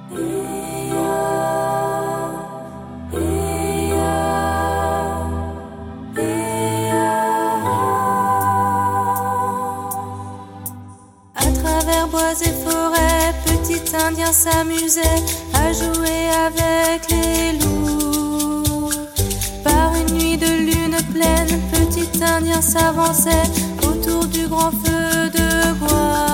À travers bois et forêts, petit Indien s'amusait à jouer avec les loups. Par une nuit de lune pleine, petit Indien s'avançait autour du grand feu de bois.